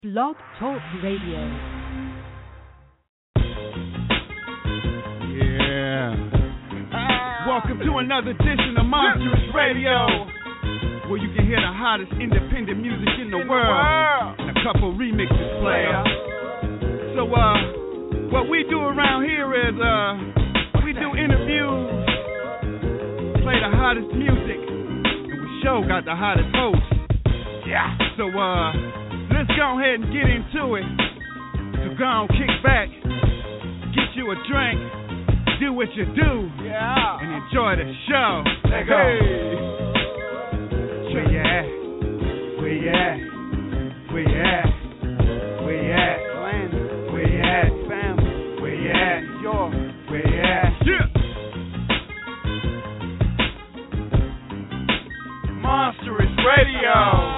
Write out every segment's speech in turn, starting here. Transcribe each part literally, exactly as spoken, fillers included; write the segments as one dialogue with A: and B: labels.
A: Blog Talk Radio.
B: Yeah. Welcome to another edition of Monstrous Radio, where you can hear the hottest independent music in the, in world, the world, and a couple remixes play. So, uh, what we do around here is, uh, we do interviews, play the hottest music, and we sure got the hottest hosts. Yeah. So, uh, let's go ahead and get into it. So go on, kick back, get you a drink, do what you do, yeah, and enjoy the show. Let's go. Hey. Where you at? Where you at? Where you at? Where you at? Where you at? Family. Where you at? Your. Where you at? Yeah. Monstrous Radio.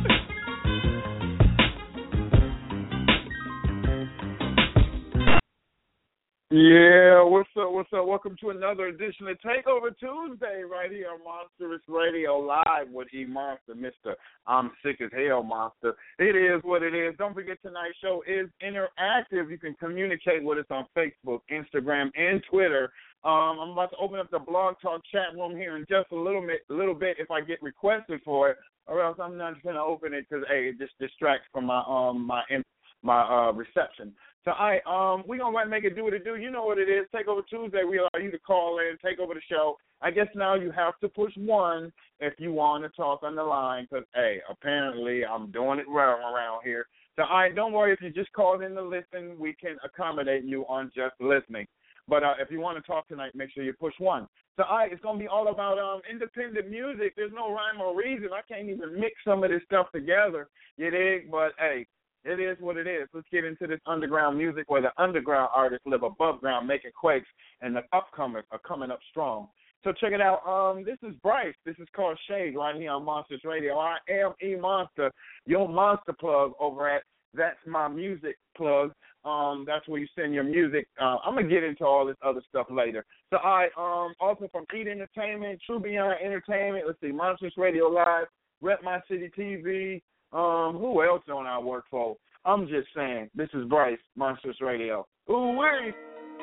C: Yeah, what's up, what's up? Welcome to another edition of Takeover Tuesday right here on Monstrous Radio Live with E Monster, Mister I'm Sick as Hell Monster. It is what it is. Don't forget tonight's show is interactive. You can communicate with us on Facebook, Instagram, and Twitter. Um, I'm about to open up the Blog Talk chat room here in just a little bit, little bit if I get requested for it, or else I'm not going to open it because, hey, it just distracts from my um my my uh, reception. So, all right, um, we're going to make it do what it do. You know what it is. Takeover Tuesday, we allow you to call in, take over the show. I guess now you have to push one if you want to talk on the line because, hey, apparently I'm doing it wrong around here. So, all right, don't worry. If you just called in to listen, we can accommodate you on just listening. But uh, if you want to talk tonight, make sure you push one. So, all right, it's going to be all about um, independent music. There's no rhyme or reason. I can't even mix some of this stuff together, you dig? But, hey. It is what it is. Let's get into this underground music where the underground artists live above ground making quakes, and the upcomers are coming up strong. So check it out. Um, this is Bryce. This is called Shade right here on Monsters Radio. I am E Monster, your monster plug over at That's My Music Plug. Um, that's where you send your music. Uh, I'm going to get into all this other stuff later. So I um, also from Eat Entertainment, True Beyond Entertainment. Let's see, Monsters Radio Live, Rep My City T V. Um, who else don't I work for? I'm just saying. This is Bryce, Monsters Radio. Ooh, wait.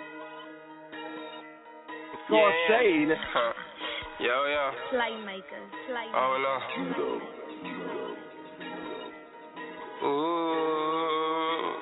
C: It's called
D: yeah,
C: Shade.
D: Huh. Yo, yo.
E: Playmaker. Playmaker.
D: Oh, no. Ooh.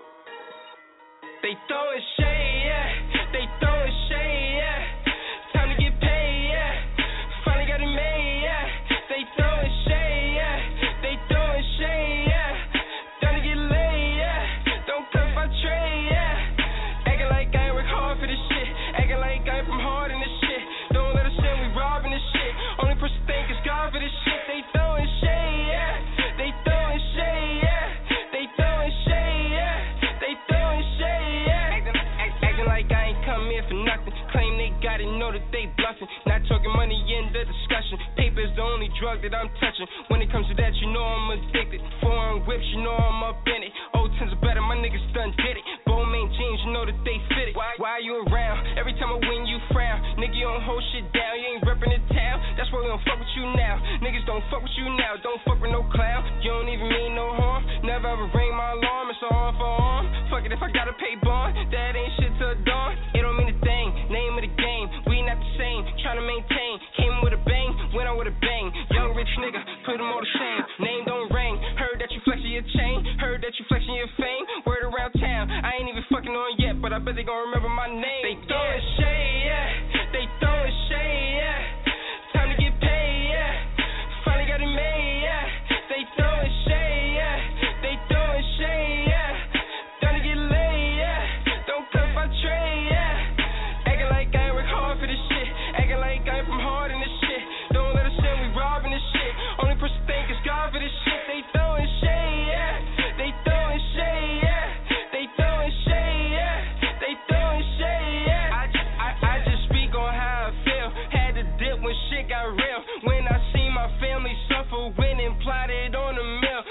D: They throwing shade, yeah. They throwing shade, yeah. Time to get paid, yeah. Finally got it made, yeah. They throwing shade, yeah. They throwing shade, yeah. Time to get laid, yeah. Don't cut my trade, yeah. Acting like I ain't work hard for this shit. Acting like I ain't from hard in this shit. Don't let us say we robbing this shit. Only person think is God for this shit. They throwing shade, yeah. They throwing shade, yeah. They throwing shade, yeah. They throwing shade, yeah. Acting, act, acting like I ain't come here for nothing. Claim they got it, know that they bluffing. Not talking money in the discussion. Paper is the only drug that I'm touching. When it comes to that, you know I'm addicted. Foreign whips, you know I'm up in it. Old tens are better, my niggas done did it. Bowman jeans, you know that they fit it. Why, why you around? Every time I win, you frown. Nigga, you don't hold shit down. You ain't reppin' the town. That's why we don't fuck with you now. Niggas don't fuck with you now. Don't fuck with no clown. You don't even mean no harm. Never ever ring my alarm. It's a arm for arm. Fuck it if I gotta pay bond. That ain't shit to a dawn. It don't mean a thing. Name of the game. We not the same. Tryna maintain. Came with a bang. Went out with a bang. Young rich nigga. Put him on the shame. Name don't ring. Heard that you flexing your chain. Heard that you flexing your fame. Word around town. I ain't even fucking on yet, but I bet they gon' remember my name. They throwing shade, yeah. They throwing shade, yeah. Time to get paid, yeah. Finally got it made, yeah. They throwing shade, yeah. They throwing shade, yeah. Time to get laid, yeah. Don't cut my trade, yeah. Acting like I ain't work hard for this shit. Acting like I ain't from hard in this shit. Don't let us say we robbing this shit. Only person think is God for this shit. They throwing shade, yeah. They throwing shade, yeah. They throwing shade, yeah. They throwing shade, yeah. I just, I, I just speak on how I feel. Had to dip when shit got real. When I see my family suffer, went and plotted on the mill.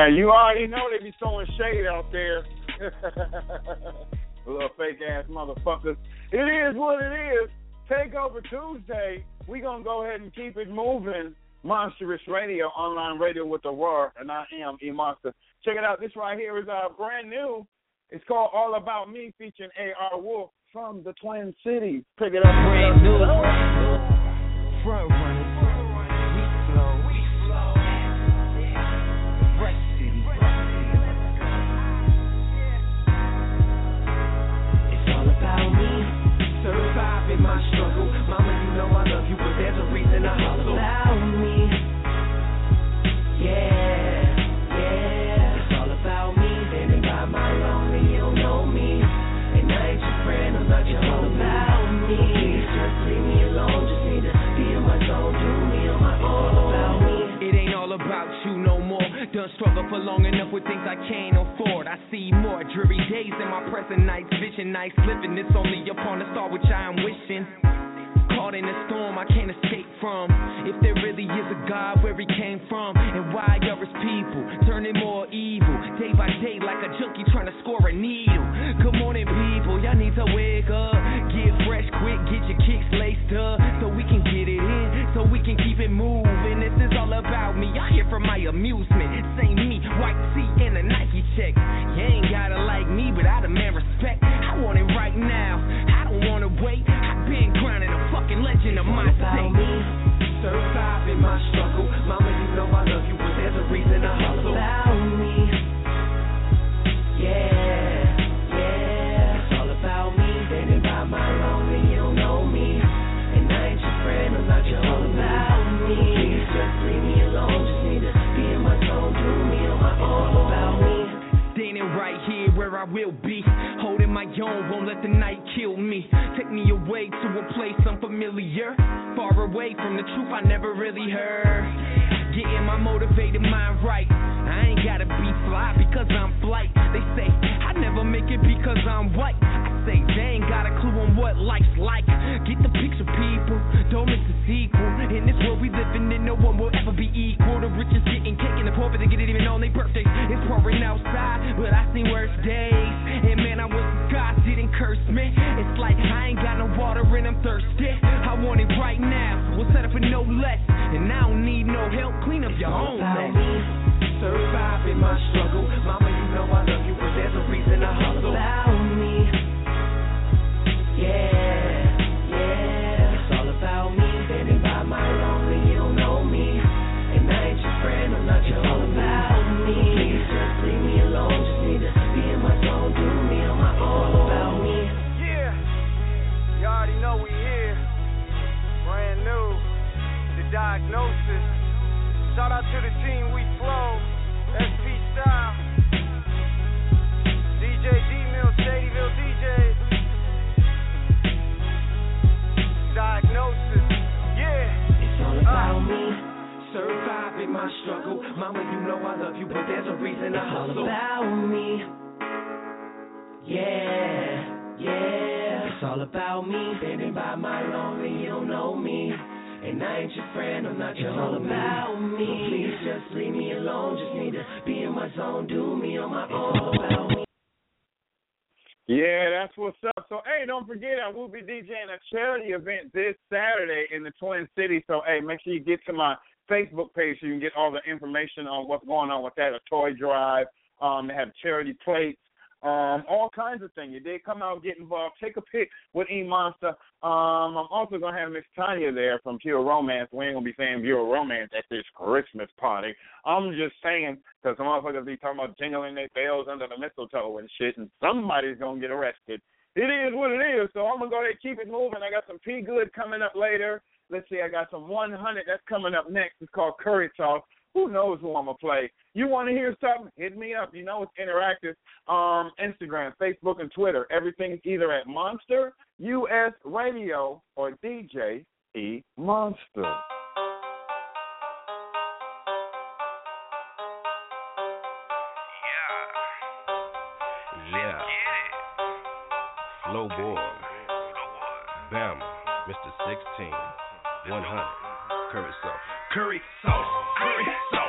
C: Man, you already know they be throwing shade out there. Little fake ass motherfuckers. It is what it is. Takeover Tuesday. We gonna go ahead and keep it moving. Monstrous Radio, online radio with the roar, and I am E Monster. Check it out. This right here is uh, brand new. It's called All About Me, featuring A R Wolf from the Twin Cities. Pick it up.
D: Brand new. Front running. We flow. We flow. Fresh City. It's all about me. Surviving my struggle. Mama, you know I love you, but there's a reason I hustle. All about me. Yeah, yeah. It's all about me. Standing by my long and you don't know me. And I ain't your friend, I'm not your homie. All about me. Please just leave me alone. Just need to be in my zone. Do me on my own. All about me. It ain't all about you no more. Done struggle for long enough with things I can't afford. I see more dreary days in my present nights. Vision nights living. It's only upon a star which I am wishing. Caught in a storm I can't escape from. If there really is a God, where he came from, and why are his people turning more evil day by day like a junkie trying to score a needle. Good morning, people, y'all need to wake up. Get fresh quick, get your kicks laced up, so we can get it in, so we can keep it moving. This is all about me, y'all here for my amusement. Same me, white tee and a Nike check. You ain't gotta like me, but I demand respect. I want it right now, I don't wanna wait. I've been grinding a fucking legend of my state. Surviving my struggle. Mama, you know I love you, but there's a reason I hustle. About me. Yeah, yeah. It's all about me. Standing by my long and you don't know me. And I ain't your friend, I'm not your homie. About me. Please just leave me alone. Just need to be in my zone. Do me on my own. All about me. Standing right here where I will be. Holding my own, won't let the night kill me. Take me away to a place unfamiliar. Far away from the truth I never really heard. Getting my motivated mind right. I ain't gotta be fly because I'm flight. They say I never make it because I'm white. I say they ain't got a clue on what life's like. Get the picture, people. Don't miss the sequel. In this world we living in, no one will ever be equal. The rich is getting cake and the poor, but they get it even on their birthdays. It's pouring outside, but I seen worse days. And man, I wish God didn't curse me. It's like I ain't got no water and I'm thirsty. I want it right now. We'll set up for no less. And I don't need no help. Clean up your own mess. Surviving my struggle. Mama, you know I love you, but there's a reason I hustle. About me. Yeah, yeah. It's all about me. Standing by my long and you don't know me. And I ain't your friend, I'm not your homie. About me. Please just leave me alone. Just need to be in my zone. Do me on my own. All about me.
E: Yeah, you already know we here. Brand new. The diagnosis. Shout out to the team, we flow. S P Style. D J D-Mill, Shadyville D Js. Diagnosis. Yeah.
D: It's all about uh. me. Surviving my struggle. Mama, you know I love you, but there's a reason I hustle. It's all about me. Yeah, yeah. It's all about me. Standing by my long and you don't know me. And I ain't your friend, I'm not your homie. It's all about me. So please just leave me alone. Just need to be in my zone. Do me on my own. It's all about me.
C: Yeah, that's what's up. So, hey, don't forget, I will be DJing a charity event this Saturday in the Twin Cities. So, hey, make sure you get to my Facebook page so you can get all the information on what's going on with that, a toy drive. Um, they have charity plates. Um, all kinds of things. You did come out, get involved, take a pic with E Monster. Um, I'm also gonna have Miss Tanya there from Pure Romance. We ain't gonna be saying Pure Romance at this Christmas party. I'm just saying because some motherfuckers be talking about jingling their bells under the mistletoe and shit, and somebody's gonna get arrested. It is what it is. So I'm gonna go ahead and keep it moving. I got some P Good coming up later. Let's see, I got some one hundred that's coming up next. It's called Curry Talk. Who knows who I'm going to play? You want to hear something? Hit me up. You know it's interactive. Um, Instagram, Facebook, and Twitter. Everything's either at Monster, U S Radio, or D J E Monster.
F: Yeah. Flow Boy. Bama. Mister sixteen. one hundred. Curry sauce. Curry sauce. Curry sauce. I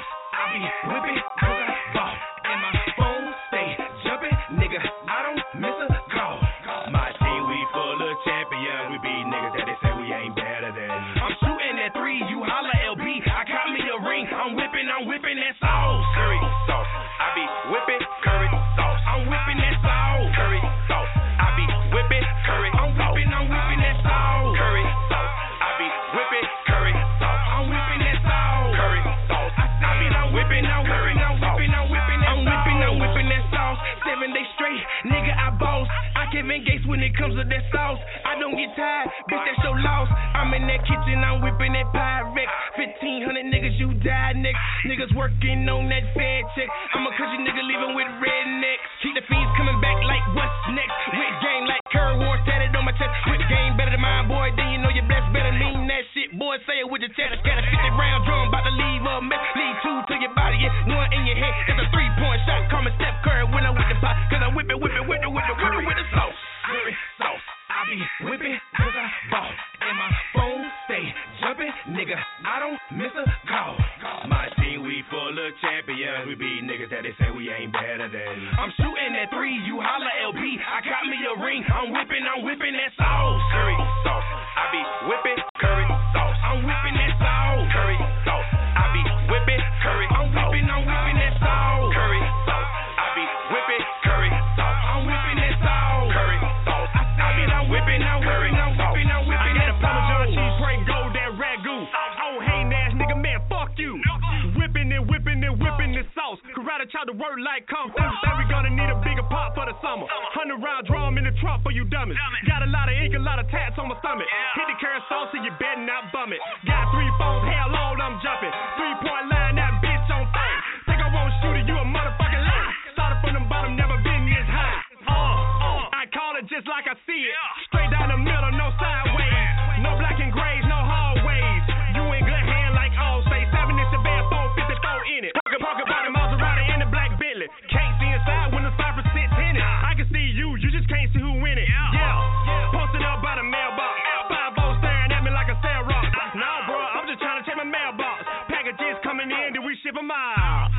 D: be whipping cause I ball. And my phone stay jumping, nigga, I don't miss a call. My team, we full of champions. We beat niggas that they say we ain't better than. I'm shooting at three, you holla L B. I caught me a ring, I'm whipping, I'm whipping that sauce. Curry sauce, I be whipping curry sauce. I'm whipping that sauce. Curry sauce, I be whipping curry. I'm whipping, I'm whipping that sauce. Curry sauce, I be whipping curry sauce. I'm whipping that sauce. Curry sauce, I be I'm whipping, I'm whipping, I'm whipping, I'm whipping that sauce. I'm whipping, I'm whipping that sauce. Seven days straight, nigga, I boss. I Kevin Gates when it comes to that sauce. I don't get tired, bitch, that's your loss. I'm in that kitchen, I'm whipping that Pyrex. fifteen hundred niggas, you die next. Niggas working on that fed check. I'm a country nigga leaving with rednecks. Keep the fiends coming back like what's next. With game like Curry War tatted on my chest. With game better than mine, boy, then you know your best better mean that shit. Boy, say it with your chest. Got a fifty round drum, about to leave a mess. Lead two to your body, yeah, one in your head. That's a three point shot. Call me Steph Curry when I'm with the pot. Cause I whip it, whip it, whip it, whip it, whip it with the sauce. Curry sauce, I be whipping cause I ball. And my phone stay jumping, nigga, I don't miss a call. My team, we full of champions. We beat niggas that they say we ain't better than. I'm shooting at three, you holla L B. I got me a ring, I'm whipping, I'm whipping that sauce. Curry sauce, I be whipping curry sauce. I'm whipping that sauce. Curry sauce, I be whipping curry. I'm whipping, I'm whipping that sauce. Curry sauce, I be whipping curry sauce. I'm whipping that sauce. Curry sauce, I be I'm whipping, I'm whipping, I'm whipping, I'm whipping that sauce. Parmesan cheese, pray gold, that ragu. Oh, hey, Nash, nigga, man, fuck you. Whipping and whipping and whipping this sauce. Karate chop the word like come through. Say we gonna need a bigger pot for the summer. Hundred round drum in the trunk for you dummies. Got a lot of ink, a lot of tats on my stomach. Hit the current sauce and you better not bum it. Got three phones, hell Lord, I'm jumping. Three point line, that bitch on fire. Think I won't shoot it, you a motherfucking lie. Started from the bottom, never been this high. Uh, uh, I call it just like I see it. Straight down the middle, no sideways. No black and grays, no hallways. You in good hand like all say. Seven inch bed, four fifty-four in it. Pocket, pocket, body, Maserati, and the black Bentley. Can't see inside when the cypher sits in it. I can see you, you just can't see who in it. Yeah, posted up by the mailbox. Five oh staring at me like a cell rock. Nah, bro, I'm just trying to check my mailbox. Packages coming in, then we ship them out.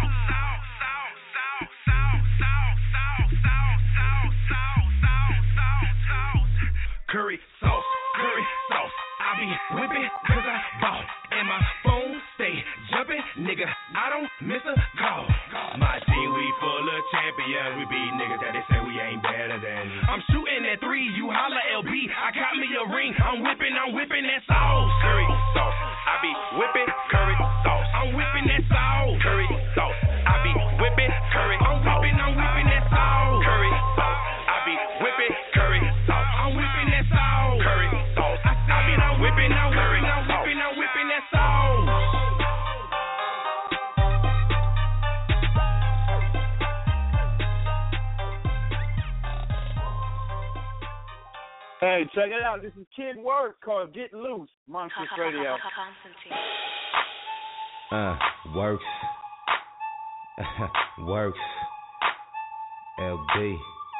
D: Curry sauce, curry sauce, I be whipping cause I ball. And my phone stay jumping, nigga, I don't miss a call. My team, we full of champions. We beat niggas that they say we ain't better than. I'm shooting at three, you holla L B. I got me a ring, I'm whipping, I'm whipping that sauce. Curry sauce, I be whipping curry sauce. I'm whipping that sauce. Curry sauce, I be whipping curry. I'm whipping, I'm whipping that sauce. Curry sauce, I be whipping curry sauce. I'm whipping that sauce. Curry sauce, I be I'm whipping, I'm whipping, I'm whipping, I'm whipping that sauce.
C: Hey, check it out. This is Kid Work called Get Loose, Monsters Radio.
F: Uh, works. Works. L B.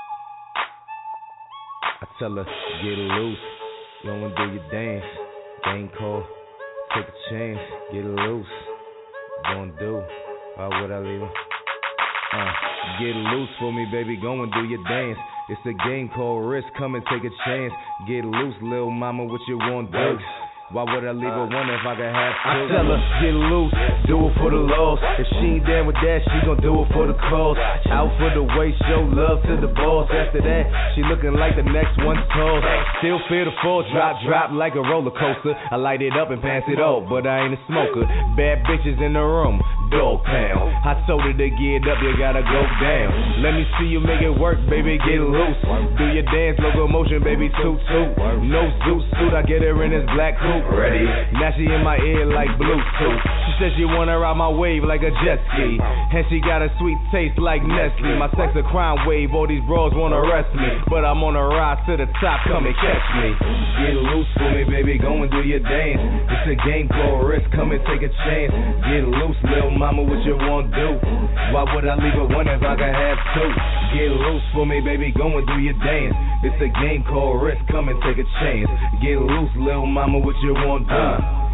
F: I tell her, get loose. You don't wanna do your dance. Game call. Take a chance. Get loose. Gonna do. Why would I leave her? Uh, get loose for me, baby. Go and do your dance. It's a game called Risk. Come and take a chance. Get loose, little mama. What you want to do? Why would I leave her one if I could have two? I tell her, get loose, do it for the loss. If she ain't down with that, she gon' do it for the cause. Out for the way, show love to the boss. After that, she looking like the next one's toss. Still feel the fall, drop, drop like a roller coaster. I light it up and pass it off, but I ain't a smoker. Bad bitches in the room, dog pound. I told her to get up, you gotta go down. Let me see you make it work, baby, get loose. Do your dance, locomotion, baby, toot toot. No zoot suit, I get her in this black coupe. Ready? Now she in my ear like Bluetooth. She says she wanna ride my wave like a jet ski, and she got a sweet taste like Nestle. My sex a crime wave, all these bros wanna arrest me, but I'm on a rise to the top, come and catch me. Get loose for me, baby, go and do your dance. It's a game called Risk, come and take a chance. Get loose, little mama, what you want to do? Why would I leave her one if I could have two? Get loose for me, baby, go and do your dance. It's a game called Risk, come and take a chance. Get loose, little mama, what you want to do?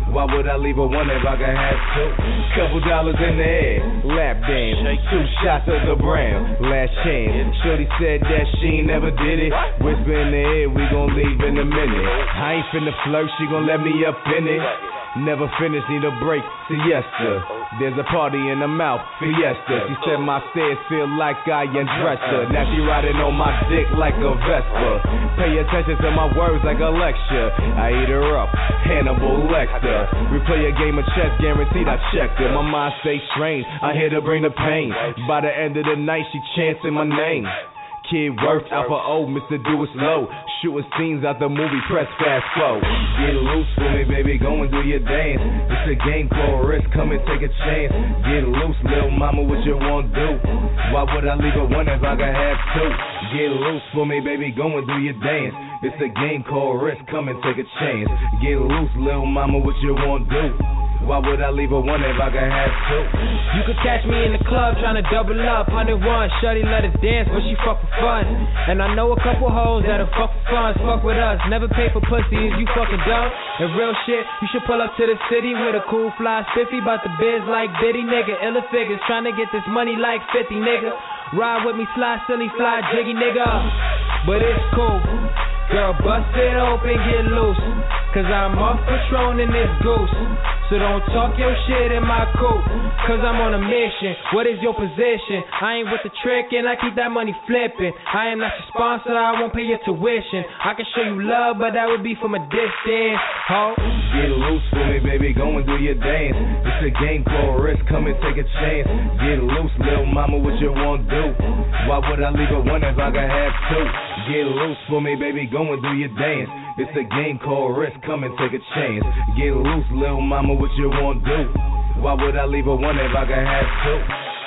F: Why would I leave her one if I could have two? Couple dollars in the air, lap dance, two shots of the brown, last chance. Shorty said that she ain't never did it. Whisper in the air, we gon' leave in a minute. I ain't finna flirt, she gon' let me up in it. Never finished, need a break, siesta. There's a party in the mouth, fiesta. She said my stairs feel like I undressed her. Now she riding on my dick like a Vespa. Pay attention to my words like a lecture. I eat her up, Hannibal Lecter. We play a game of chess, guaranteed I checked her. My mind stays strange, I here to bring the pain. By the end of the night, she chanting my name. Kid Worth, Alpha O, Mister Do It Slow. Shooting scenes out the movie, press fast flow. Get loose for me, baby, go and do your dance. It's a game called risk, come and take a chance. Get loose, little mama, what you want to do? Why would I leave her one if I could have two? Get loose for me, baby, go and do your dance. It's a game called risk, come and take a chance. Get loose, little mama, what you want to do? Why would I leave her one if I could have two?
G: You could catch me in the club trying to double up. one oh one, shawty let us dance, but she fuck for fun. And I know a couple hoes that'll fuck for fun, fuck with us. Never pay for pussy, is you fucking dumb? And real shit, you should pull up to the city with a cool fly spiffy. Bout the biz like Diddy, nigga. Illa figures, trying to get this money like fifty, nigga. Ride with me, slide silly, fly jiggy, nigga. But it's cool. Girl, bust it open, get loose. Cause I'm off Patron in this goose. So don't talk your shit in my coupe. Cause I'm on a mission. What is your position? I ain't with the trick and I keep that money flipping. I am not your sponsor, I won't pay your tuition. I can show you love, but that would be from a distance. Ho.
F: Get loose for me, baby, go and do your dance. It's a game called risk, come and take a chance. Get loose, little mama, what you want to do? Why would I leave her one if I could have two? Get loose for me, baby, go and do your dance. It's a game called risk, come and take a chance. Get loose, little mama, what you want to do? Why would I leave her one if I could have two?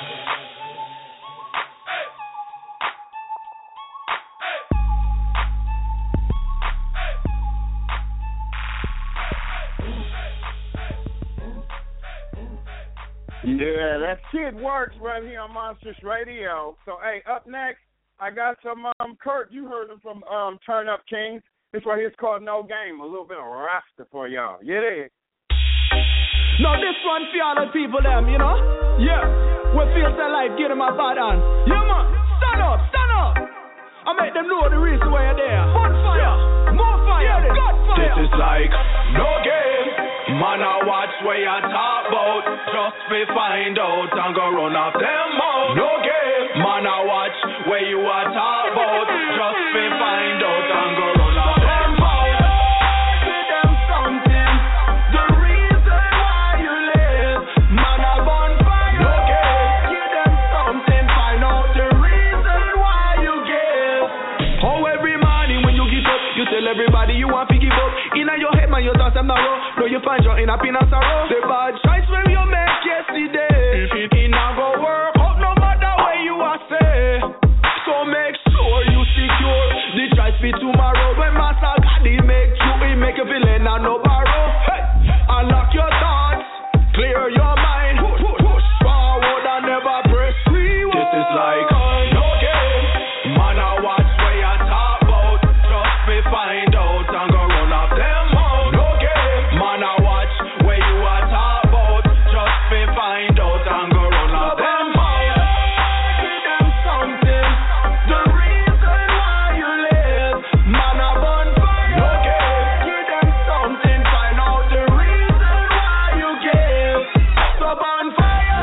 C: Yeah, that shit works right here on Monsters Radio. So, hey, up next, I got some um, Kurt. You heard him from um, Turn Up Kings. This right here is called No Game. A little bit of Rasta for y'all. Yeah, there.
H: Now this one for all the people them, you know? Yeah. We feel so life, get them a bad on. Yeah, man. Stand up, stand up. I make them know the reason why you're there. Bonfire, yeah. More fire, yeah, God fire.
I: This is like no game. Man, I watch where you talk about. Just to find out and go run off them out. No game. Man, I watch where you are talk about. Just to find out and go run off them out. Give them something. The reason why you live. Man, I bonfire. No game. Give them something. Find out the reason why you give. Oh, every morning when you get up, you tell everybody you want to give up. In your head, man, you thought them narrow. No, you find your inner peanuts sorrow. The bad choice when you make yesterday. If it ain't not go work out, no matter where you are say. So make sure you secure the choice for tomorrow. When Master God, he make you, he make you feel and no borrow. Hey, unlock your thoughts, clear your mind. Push, push forward and never press rewind. This is like no game. Man, I watch where you talk about. Just me find out and go run off them out. No game. Man, I watch where you are talk about. Just me find out and go run off them out. Give them something. The reason why you live. Man, I bonfire. No game. Give them something. Find out the reason why you give. So bonfire.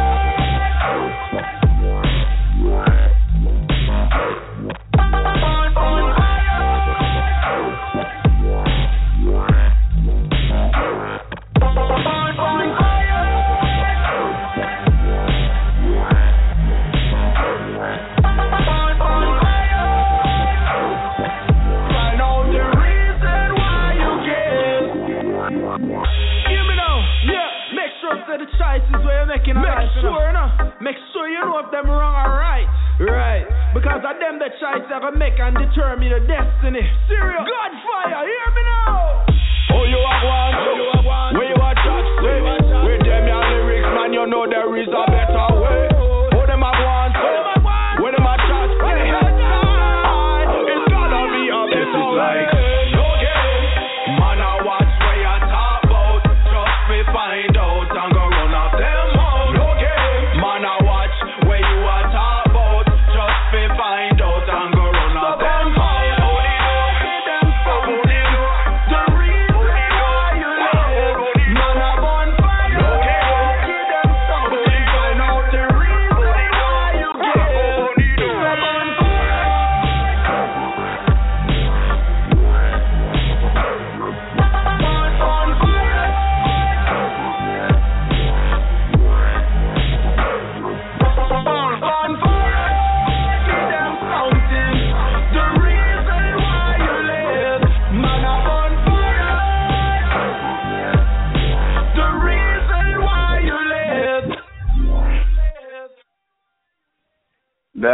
I: Find out the reason why you give.
H: Hear me now. Yeah. Make sure that the choices where you're making a Make life, sure, you know. Make sure you know if them wrong or right. Right. Because of them the choice that will make and determine your destiny. Serious. God fire. Hear me now.
I: Oh, you have one. Oh, you have one. Where you are chat, say. With them your lyrics, man, you know there is a better way. Oh, them have one. When them a chat, say. It's gonna be a better way. No game. Man, I watch where you talk about. Just me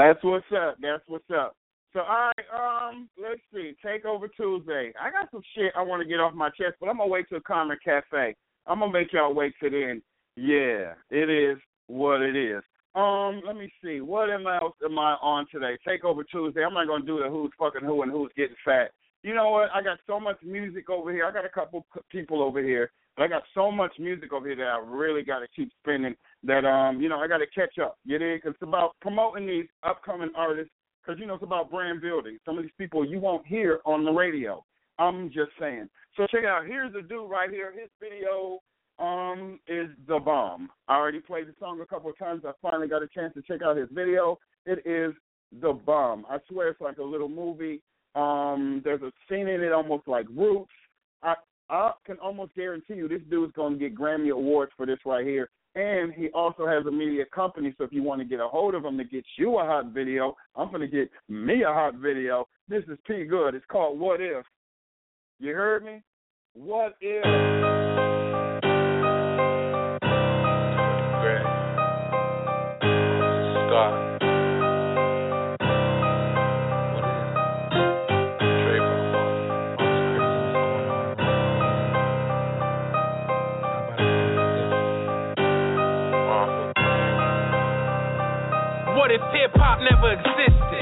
C: That's what's up. That's what's up. So, all right, um, let's see. Takeover Tuesday. I got some shit I want to get off my chest, but I'm going to wait till Common Cafe. I'm going to make y'all wait till then. Yeah, it is what it is. Um, let me see. What else am I on today? Takeover Tuesday. I'm not going to do the who's fucking who and who's getting fat. You know what? I got so much music over here. I got a couple people over here. But I got so much music over here that I really got to keep spinning that, um, you know, I got to catch up. You know, because it's about promoting these upcoming artists because, you know, it's about brand building. Some of these people you won't hear on the radio. I'm just saying. So check it out. Here's a dude right here. His video um, is The Bomb. I already played the song a couple of times. I finally got a chance to check out his video. It is The Bomb. I swear it's like a little movie. Um, there's a scene in it almost like Roots. I, I can almost guarantee you this dude's going to get Grammy Awards for this right here. And he also has a media company, so if you want to get a hold of him to get you a hot video, I'm going to get me a hot video. This is P. Good. It's called What If. You heard me? What If?
J: Great. Scott.
K: What if hip-hop never existed?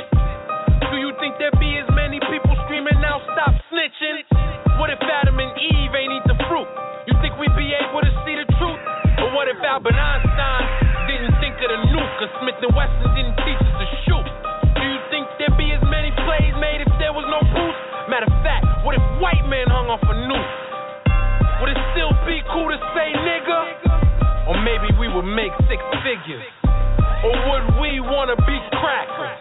K: Do you think there'd be as many people screaming out, stop snitching? What if Adam and Eve ain't eat the fruit? You think we'd be able to see the truth? Or what if Albert Einstein didn't think of the nuke? Or Smith and Wesson didn't teach us to shoot? Do you think there'd be as many plays made if there was no boost? Matter of fact, what if white men hung off a noose? Would it still be cool to say nigga? Or maybe we would make six figures? Or would we wanna be crackers?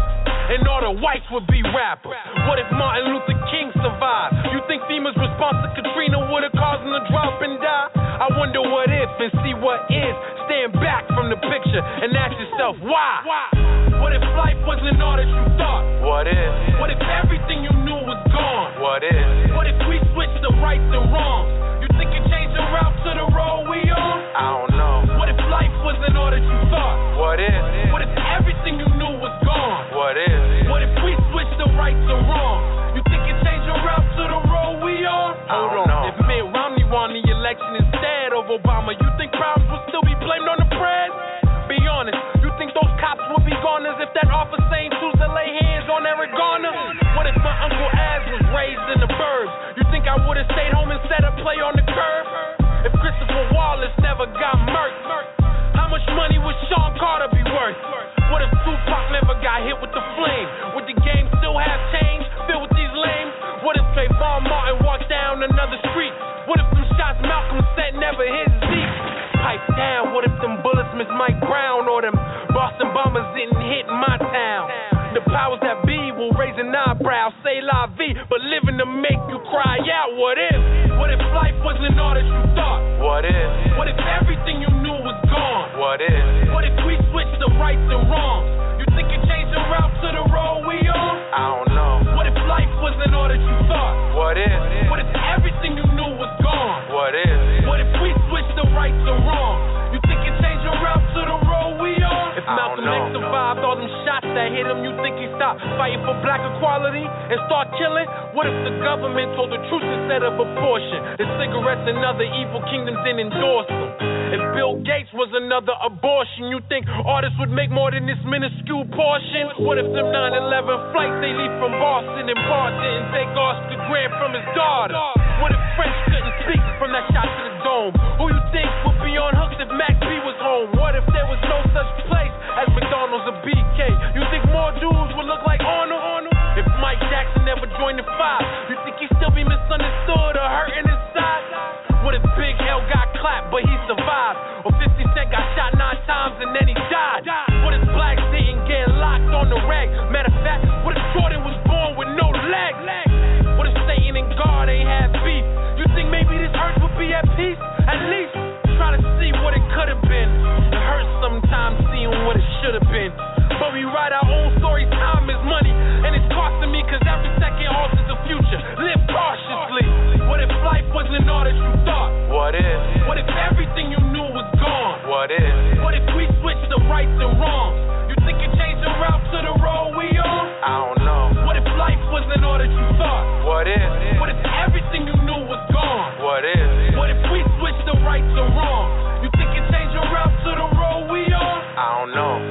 K: And all the whites would be rappers. What if Martin Luther King survived? You think FEMA's response to Katrina would've caused him to drop and die? I wonder what if and see what is. Stand back from the picture and ask yourself why. What if life wasn't all that you thought?
J: What if?
K: What if everything you knew was gone?
J: What if?
K: What if we switched the rights and wrongs? You think it changed the route to the road we on?
J: I don't know.
K: What if life wasn't all that you thought?
J: What if?
K: What if everything you knew was gone?
J: What if?
K: What if we switched the rights and wrongs? You think it changed the route to the road we on?
J: Hold on. Know.
K: If Mitt Romney won the election instead of Obama, you think problems would still be blamed on the press? Be honest, you think those cops would be gone as if that officer ain't choose to lay hands on Eric Garner? What if my Uncle Az was raised in the burbs? You think I would've stayed home instead of play on the curb? If Christopher Wallace never got murked, how much money would Sean Carter be worth? What if Tupac never got hit with the flame? Would the game still have change filled with these lames? What if Trayvon Martin walked down another street? What if them shots Malcolm sent never hit Zeke? Pipe down, what if them bullets miss Mike Brown? Or them Boston bombers didn't hit my town? The powers that be will raise an eyebrow, say la vie, but living to make you cry out. What if? What if life wasn't all that you thought?
J: What if?
K: What if everything you knew was gone?
J: What if?
K: What if we switched the rights and wrongs? You think it changed the route to the road we on?
J: I don't know.
K: What if life wasn't all that you thought?
J: What if?
K: What if everything you knew was gone?
J: What if?
K: What if we switched the rights and wrongs? You think it changed the route to the road we on? If Malcolm X survived all them shots that hit him, you think he stopped fighting for black equality and start killing? What if the government told the truth instead of abortion? The cigarettes and other evil kingdoms didn't endorse them. If Bill Gates was another abortion, you think artists would make more than this minuscule portion? What if them nine eleven flights they leave from Boston and Bart didn't take Oscar Grant from his daughter? What if French couldn't speak from that shot to the dome? Who you think would be on hooks if Mac B was home? What if there was no such place as McDonald's or B K? You think more dudes would look like Arnold? If Mike Jackson never joined the five, you think he'd still be misunderstood or hurting his side? What if Big L got clapped but he survived? Or fifty Cent got shot nine times and then he died? What if blacks didn't get locked on the rag? Matter of fact, what if Jordan was born with no legs? What if Satan and God ain't have beef? You think maybe this earth would be at peace? At least try to see what it could have been. It hurts sometimes seeing what it should have been. But we write our own stories What if?
J: What if everything you knew was gone?
K: What if?
J: What if we switched the right to wrong? You think it changed your route to the road we on?
K: I don't know.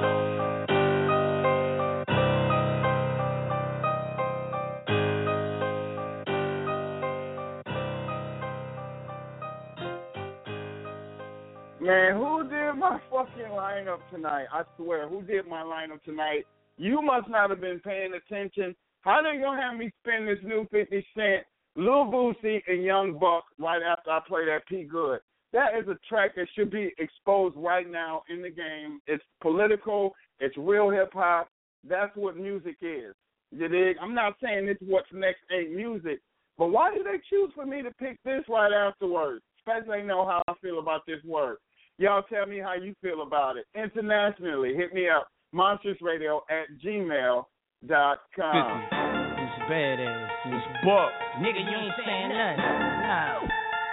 C: Man, who did my fucking lineup tonight? I swear, who did my lineup tonight? You must not have been paying attention. How they gonna have me spin this new fifty Cent, Lil Boosie, and Young Buck right after I play that P Good? That is a track that should be exposed right now in the game. It's political. It's real hip hop. That's what music is. You dig? I'm not saying it's what's next ain't music, but why did they choose for me to pick this right afterwards? Especially know how I feel about this word. Y'all tell me how you feel about it. Internationally, hit me up, monsters radio at gmail dot com.
L: It's badass.
M: It's Buck.
L: Nigga, you ain't saying nothing. No.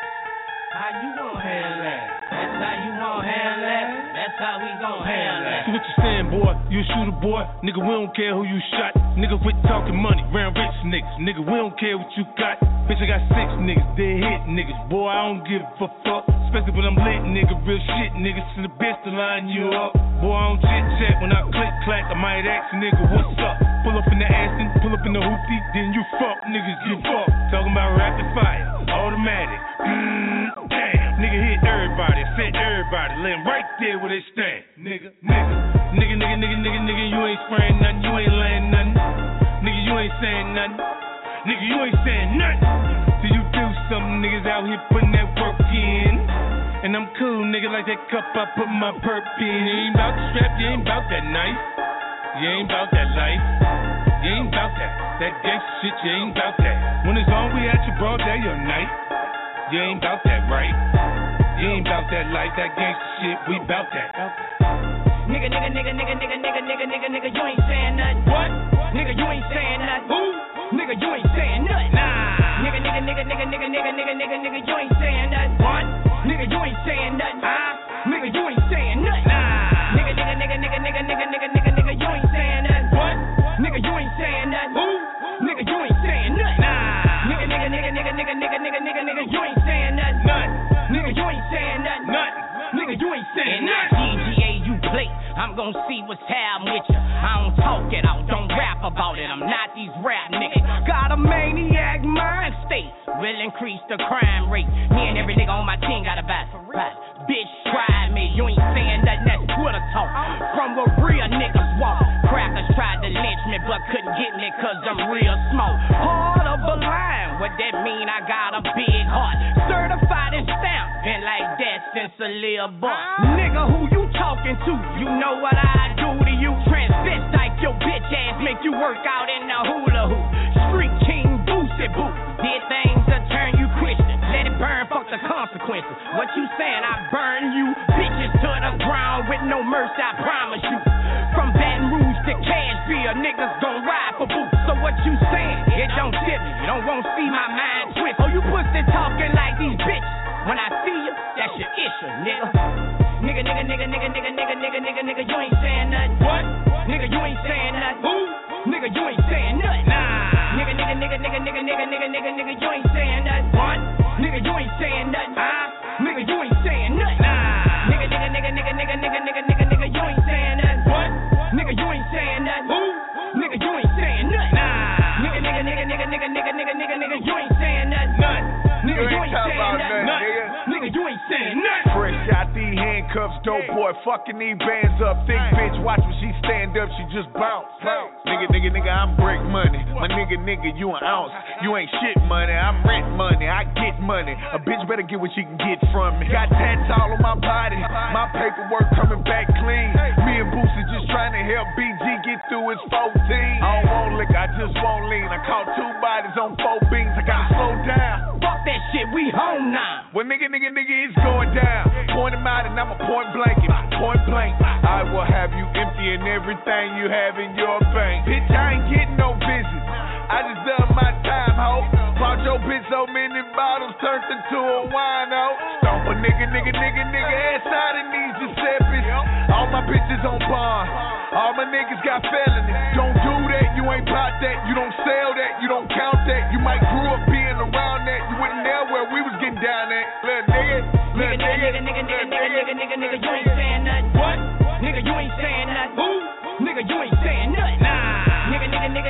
L: How you gon' handle that? That's how you gon' handle that. That's how we gon' handle that.
M: See what you saying, boy? You a shooter, boy. Nigga, we don't care who you shot. Nigga, quit talking money. Round rich niggas. Nigga, we don't care what you got. Bitch, I got six niggas. They hit niggas. Boy, I don't give a fuck. Especially when I'm lit, nigga. Real shit, niggas. To the bitch to line you up. Boy, I don't chit chat. When I click clack, I might ask nigga, what's up? Pull up in the Aston, pull up in the hoopty, then you fuck niggas, you fuck. Talking about rapid fire, automatic. Mm, damn, nigga hit everybody, sent everybody, let them right there where they stand. Nigga, nigga, nigga, nigga, nigga, nigga, nigga, you ain't spraying nothing, you ain't laying nothing. Nigga, you ain't saying nothing. Nigga, you ain't saying nothing. Till you do something, niggas out here putting that work in. And I'm cool, nigga, like that cup I put my perp in. You ain't about the strap, you ain't about that knife. You ain't about that life. You ain't about that. That gangsta shit, you ain't about that. When it's on, we at your broad day or night. You ain't about that, right? You ain't about that life, that gangsta shit, we about that.
L: Nigga, nigga, nigga, nigga, nigga, nigga, nigga, nigga, nigga, you ain't saying nothing. What? Nigga, you ain't saying nothing. Who? Nigga, you ain't saying nothing. Nah. Nigga, nigga, nigga, nigga, nigga, nigga, nigga, nigga, nigga, you ain't saying nothing. What? Nigga, you ain't saying nothing. Huh? Nigga, you ain't saying nothing. Nah. Nigga, nigga, nigga, nigga, nigga, nigga, nigga, nigga, nigga, you ain't saying nothing. What? Nigga, you ain't saying nothing. Who? Nigga, you ain't saying nothing. Nah. Nigga, nigga, nigga, nigga, nigga, nigga, nigga, nigga, nigga, you ain't saying nothing. Nothing. Nigga, you ain't saying nothing. Nothing. Nigga, you ain't saying nothing. D G A, you play. I'm gon' see what's happening with ya. I don't talk it out, don't rap about it. I'm not these rap niggas. Got a maniac mind state, will increase the crime rate. Me and every nigga on my team got a bad bitch, try me. You ain't saying nothing, that's Twitter talk. From where real niggas walk. Crackers tried to lynch me, but couldn't get me cause I'm real small. Heart of a lion, what that mean? I got a big heart. Certified and stamped, been like that since a little boy. Nigga, who you talking to? You know what I do to you? Transvestite your bitch ass, make you work out in the hula hoop. Street king, Boosie Boo. Did things to turn you Christian. Let it burn, fuck the consequences. What you saying? I burn you bitches to the ground with no mercy, I promise you. From Baton Rouge to Cashville, niggas gon' ride for boots. So what you saying? It don't tip me. You don't want to see my mind twist. Oh, you pussy talking like these bitches. When I see you, that's your issue, nigga. Nigga, nigga, nigga, nigga, nigga, nigga, nigga, nigga, nigga, you ain't saying nothing. What? Nigga, you ain't saying nothing. Who? Nigga, you ain't saying nothing. Nah. Nigga, nigga, nigga, nigga, nigga, nigga, nigga, nigga, nigga, you ain't saying nothing. What? Nigga, you ain't saying nothing. Huh? Nigga, you ain't saying nothing. Nah. Nigga, nigga, nigga, nigga, nigga, nigga, nigga, nigga, nigga, you ain't saying nothing. What? Nigga, you ain't saying nothing. Who? Nigga, you ain't saying nothing. Nah. Nigga, nigga, nigga, nigga, nigga, nigga, nigga, nigga, nigga, you ain't saying nothing. Nothing. Nigga, you ain't saying nothing. Nigga, you ain't saying nothing.
N: Fresh out these handcuffs, dope boy, fucking these bands up. Thick bitch, watch when she stand up, she just bounce. Nigga, nigga, nigga, I'm break money. My nigga, nigga, you an ounce. You ain't shit money, I'm rent money. I get money. A bitch better get what she can get from me. Got tats all on my body. My paperwork coming back clean. Me and Boosie just trying to help B G get through his fourteen. I don't want liquor, I just want lean. I caught two bodies on four beans. I gotta slow down.
L: Fuck that shit, we home now.
N: Well, nigga, nigga, nigga, it's going down. Point him out and I'm a point blank him. Point blank. I will have you emptying everything you have in your bank. Bitch, I ain't getting no visits. I just done my time, ho. Bought your bitch so many bottles, turned into a wino. Stomp a nigga, nigga, nigga, nigga, ass out of these Giuseppe's. All my bitches on bond. All my niggas got felonies. Don't do that, you ain't pop that. You don't sell that, you don't count that. You might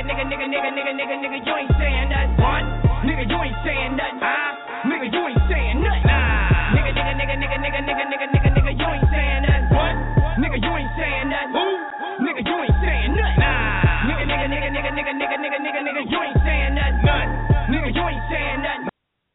L: nigga, nigga, nigga, nigga, nigga, nigga, nigga, you ain't saying nothing. What? Nigga, you ain't saying nothing. Huh? Nigga, you ain't saying nothing. Nah. Nigga, nigga, nigga, nigga, nigga, nigga, nigga, nigga, nigga, you ain't saying nothing. What? Nigga, you ain't saying nothing. Who? Nigga, you ain't saying nothing. Nah. Nigga, nigga, nigga, nigga, nigga, nigga, nigga, nigga, nigga, you ain't saying nothing. None. Nigga, you ain't saying nothing.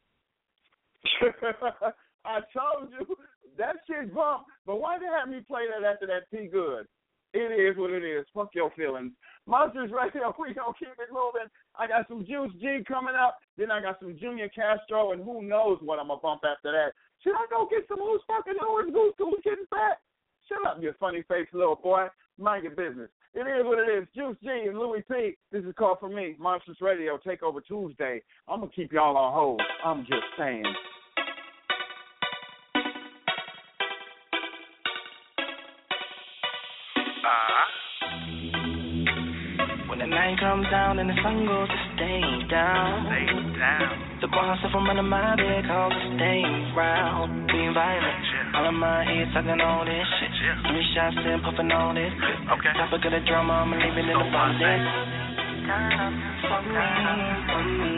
C: I told you that shit bump, but why they have me play that after that P Good? It is what it is. Fuck your feelings. Monsters right here. We gonna keep it moving. I got some Juice G coming up. Then I got some Junior Castro, and who knows what I'm gonna bump after that. Should I go get some who's fucking who's goose who's getting fat? Shut up, you funny faced little boy. Mind your business. It is what it is. Juice G and Louis P. This is called for me. Monsters Radio Takeover Tuesday. I'm gonna keep y'all on hold. I'm just saying.
O: When the night comes down and the sun goes to stay down, stay down. The boss from under my bed calls to stay round, being violent. All of my head talking all this shit. Three shots in, puffing all this. Okay. Topic of the drama, I'm leaving in the bottom. Turn up for me, for me,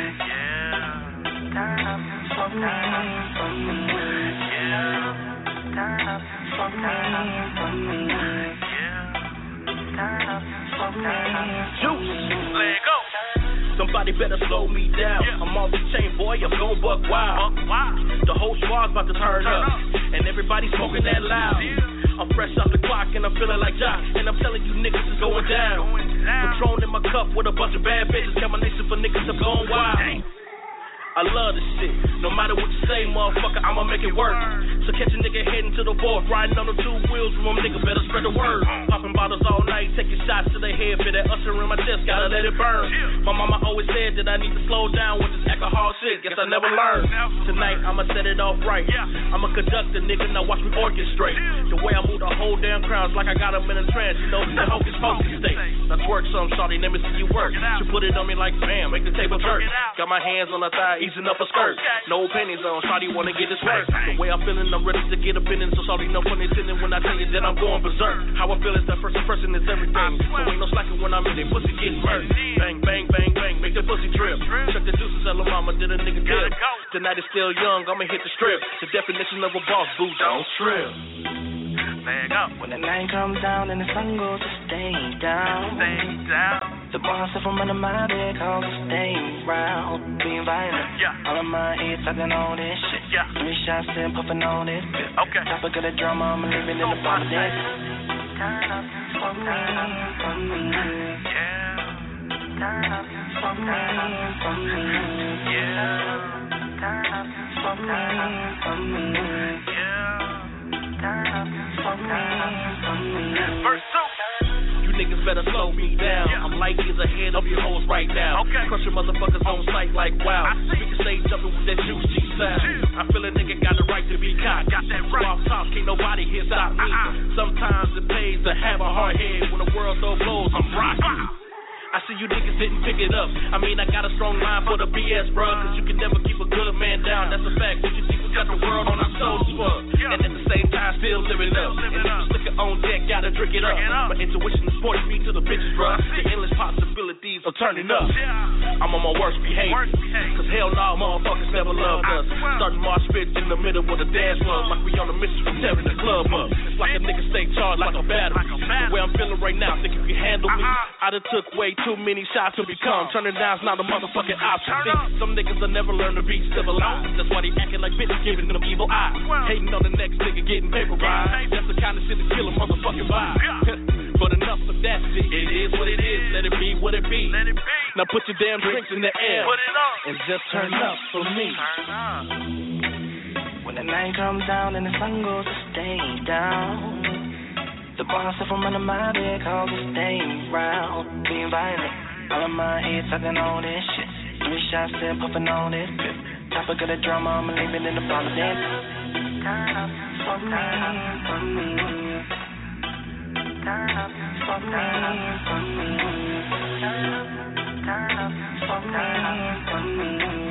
O: yeah. Turn up for me, for me, yeah. Turn up for me, for me, yeah. Turn up for me.
K: Juice, let go. Somebody better slow me down. Yeah. I'm off the chain, boy. I'm gon' buck wild. Buck wild. The whole squad's about to turn, turn up. up, and everybody smoking that loud. Yeah. I'm fresh off the clock and I'm feeling like Jock, and I'm telling you niggas it's going down. Going down. Patron in my cup with a bunch of bad bitches. Combination for niggas to blown wild. Dang. I love this shit. No matter what you say, motherfucker, I'ma make it work. So catch a nigga heading to the fourth, riding on the two wheels from a nigga, better spread the word. Popping bottles all night, taking shots to the head, feel that usher in my chest, gotta let it burn. My mama always said that I need to slow down with this alcohol shit, guess I never learned. Tonight, I'ma set it off right. I'ma conduct the nigga, now watch me orchestrate. The way I move the whole damn crowd's like I got him in a trance, you know, the hocus pocus state. Now twerk some, shawty, let me see you work. She put it on me like bam, make the table jerk. Got my hands on her thigh, easing up a skirt. No pennies on, shawty wanna get this work. The way I'm feeling, I'm ready to get up in it, so shawty no pun intended when I tell you that I'm going berserk. How I feel is that first impression is everything. So ain't no slacking when I'm in it, pussy getting murked. Bang, bang, bang, bang, make the pussy trip. Check the juices, tell her mama did a nigga dip. Tonight is still young, I'ma hit the strip. The definition of a boss, boo, don't trip.
O: When the night comes down and the sun goes to stay down,
K: stay down.
O: The boss from under my bed calls to stay round, being violent.
K: Yeah.
O: All of my head talking all this shit.
K: Yeah.
O: Three shots in, puffing all this.
K: Okay.
O: Topic of the drama, I'm living in the bottom of this. Turn up for me, for me, yeah. Turn up for me, for me, yeah. Turn up for me, for me, yeah. Turn up for me, for me.
K: Verse two. You niggas better slow me down. Yeah. I'm light years ahead of your hoes right now. Okay. Crush your motherfuckers on sight like wow. We can stay jumping with that juice G sound. Yeah. I feel a nigga got the right to be cocky. Got that right. So off top, can't nobody here stop me. Uh-uh. Sometimes it pays to have a hard head. When the world throw blows, I'm rocking. Wow. I see you niggas didn't pick it up. I mean, I got a strong line for the B S, bruh. Cause you can never keep a good man down. That's a fact. What you think we got the world on our shoulders for? And at the same time, still living up. And if you stick it on deck, gotta drink it up. My intuition is pointing me to the bitches, bruh. The endless possibilities of turning up. I'm on my worst behavior. Cause hell no, motherfuckers never loved us. Starting March fifth in the middle of the dance floor. Like we on a mission from tearing the club up. It's like a nigga stay charged like a battery. The way I'm feeling right now, think you can handle me? I done took way too many shots to become. Turning down's not a motherfucking option. See, some niggas will never learn to be civilized. That's why they acting like bitches, giving them evil eyes. Hating on the next nigga getting vaporized. That's the kind of shit that kill a motherfucking vibe. But enough of that shit. It is what it is. Let it be what it be. Now put your damn drinks in the air and just turn up for me.
O: When the night comes down and the sun goes to stay down, the boss from under my bed calls to stay round, being violent. All of my head talking all this shit. Three shots in, puffing all this. Topic of the drama, I'm leaving in the bottom of this. Turn up for me, for me. Turn up for me, for me. Turn up for me, for me.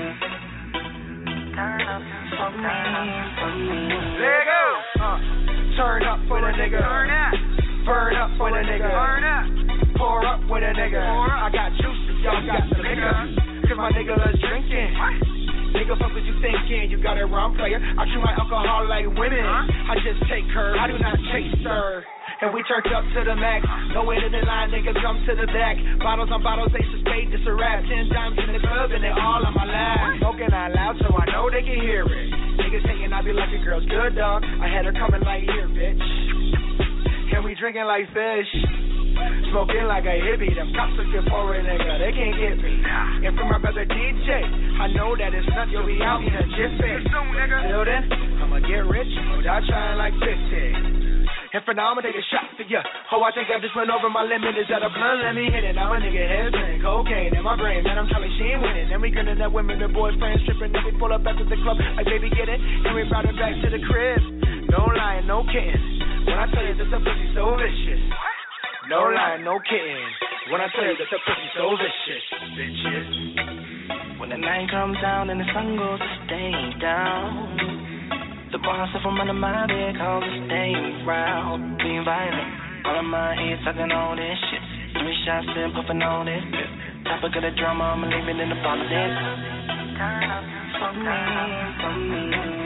O: Turn up for me, for me.
E: There you go. Uh, turn up for the nigga. Turn up. Burn up for the nigga. Burn up. Pour up
P: with a nigga. I got juice if y'all got some liquor. Cause my nigga loves drinking. Nigga, fuck what you thinking, you got it wrong, player. I treat my alcohol like women. I just take her, I do not chase her. And we turned up to the max. No way to the line, nigga, come to the back. Bottles on bottles, ace of spade, it's a rap. Ten times in the club and they all on my lap. Smoking out loud so I know they can hear it. Niggas hating, I be like, your girl's good, dog. I had her coming like, here, bitch. And we drinking like fish. Smoking like a hippie. Them cops looking for a nigga, they can't get me. And from my brother D J, I know that it's not, you'll be out in a jiffy. Till then, I'ma get rich, without trying like fifty. And for now, I'ma take a shot for ya. Oh, I think I just went over my limit. Is that a blunt? Let me hit it. Now a nigga head spinning. Cocaine in my brain. Man, I'm telling she ain't winning. Then we gonna net women and boyfriends tripping. Then we pull up back to the club. Like, baby, get it. And we brought it back to the crib. No lying, no kidding. When I tell you that the pussy so vicious. No lying, no kidding. When I tell you that the pussy so vicious. Bitches.
O: When the night comes down and the sun goes to stay down. The monster from under my bed calls to stay round. Being violent, all of my head sucking all this shit. Three shots in, puffing all this shit. Topic of the drama, I'ma leave it in the bottle of this. Turn up for me, for me.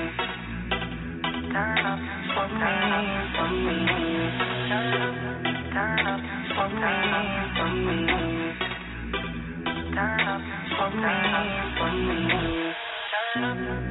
O: Turn up for me, for me. Turn up for me, for me. Turn up for me, for me. Turn up.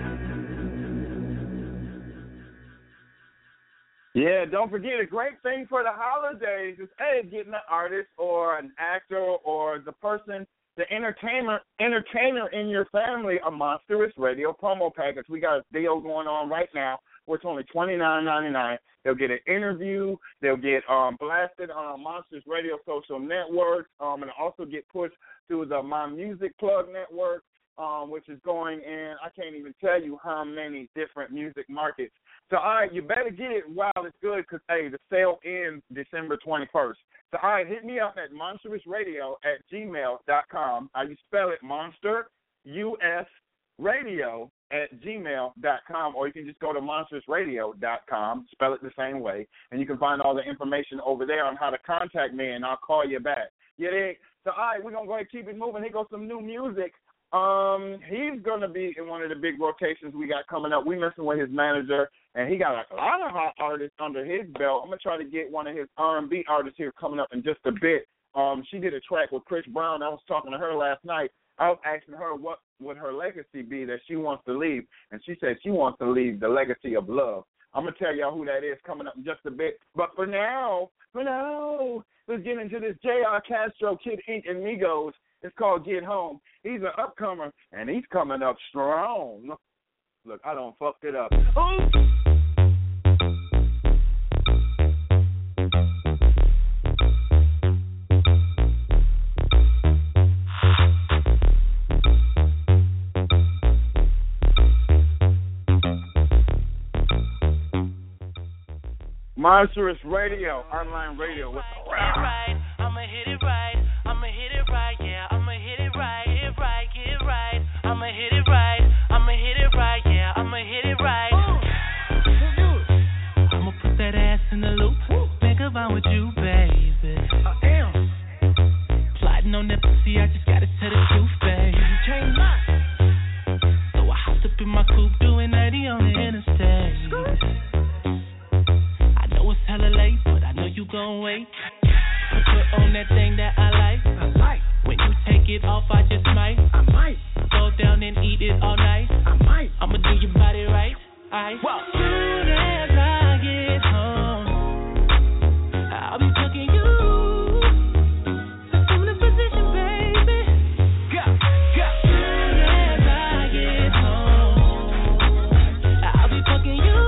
C: Yeah, don't forget, a great thing for the holidays is, hey, getting an artist or an actor or the person, the entertainer entertainer in your family a Monstrous Radio promo package. We got a deal going on right now where it's only twenty-nine ninety-nine. They'll get an interview. They'll get um, blasted on our Monstrous Radio social network, um, and also get pushed to the My Music Plug network, um, which is going in, I can't even tell you how many different music markets. So, all right, you better get it while it's good because, hey, the sale ends December twenty-first. So, all right, hit me up at monstrous radio at gmail dot com. How you spell it, Monster, U S Radio at gmail dot com, or you can just go to monstrous radio dot com, spell it the same way, and you can find all the information over there on how to contact me, and I'll call you back. You dig? So, all right, we're going to go ahead and keep it moving. Here goes some new music. Um, he's going to be in one of the big rotations we got coming up. We messing with his manager, and he got a lot of hot artists under his belt. I'm going to try to get one of his R and B artists here coming up in just a bit. Um, she did a track with Chris Brown. I was talking to her last night. I was asking her what would her legacy be that she wants to leave, and she said she wants to leave the legacy of love. I'm going to tell y'all who that is coming up in just a bit. But for now, for now, let's get into this J R Castro, Kid Ink, and Migos. It's called Get Home. He's an upcomer, and he's coming up strong. Look, I done fucked it up. Ooh. Monstrous Radio, online radio. What's the
Q: right? I'ma hit it right. I'ma hit it right. Yeah, I'ma hit it right. Hit it right. Get it right. I'ma hit it right. I'ma hit it right. Yeah, I'ma hit it right. I'ma put that ass in the loop. Think about with you, baby. I am sliding on that pussy. I just gotta tell the truth, baby. Change my. So I hopped up in my coupe, doing ninety on the interstate. Hella late, but I know you gon' wait. Put on that thing that I like. I like. When you take it off, I just might. I might. Go down and eat it all night. I might. I'ma do your body right. Alright. Well, soon as I get home, I'll be fucking you. Assume the position, baby. Go, go. Soon as I get home, I'll be fucking you.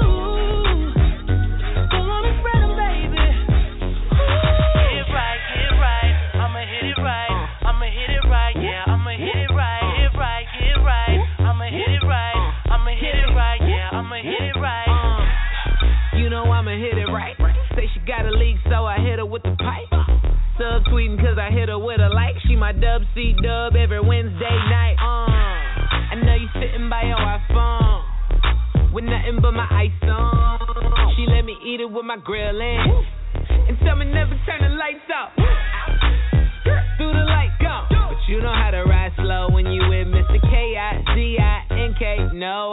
Q: Got a leak, so I hit her with the pipe. Subtweeting cause I hit her with a like. She my dub C dub every Wednesday night. Uh, I know you sitting by your iPhone with nothing but my ice on. She let me eat it with my grill in and tell me never turn the lights off.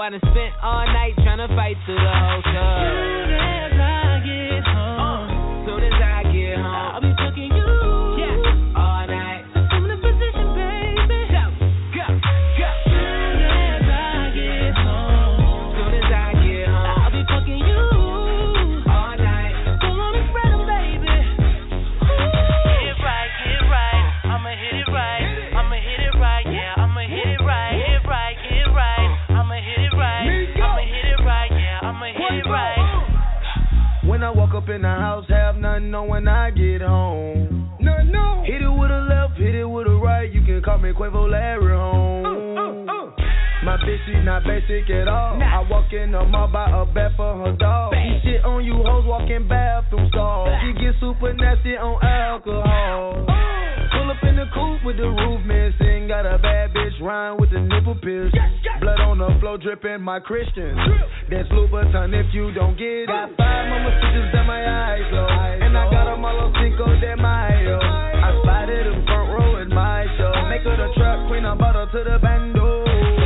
G: I done spent all night trying to fight through the whole club.
Q: Soon as I get home,
G: uh, soon as I get home,
Q: I'll be fucking you.
G: Yeah, all night.
Q: Assume the position, baby.
G: Go, go, go.
Q: Soon as I get home,
G: soon as I get home,
Q: I'll be fucking you.
G: All night.
Q: Go on and spread 'em, baby. Ooh. Get it right, get it right. I'ma hit it right. I'ma hit it right, yeah. I'ma hit it right. Hit it right, get it right. I'ma hit it right. I'ma hit it right, yeah. I'ma hit it right.
R: When I walk up in the house, have nothing on when I get home. No, no. Hit it with a left, hit it with a right. You can call me Quavo Larry home. Uh, uh, uh. My bitch, she's not basic at all. Nah. I walk in the mall, buy a bat for her dog. She shit on you hoes, walking bathroom stalls. She get super nasty on alcohol. Oh. Pull up in the coupe with the roof missing. Got a bad bitch rhyme with the nipple piercing. Yes, yes. Blood on the floor dripping my Christian. That's Louboutin if you don't get it. Got five mama stitches in my eyes, low. And I got a Malo Cinco de Mayo. I spotted in front row at my show. Make her the truck queen, I bought her to the bando.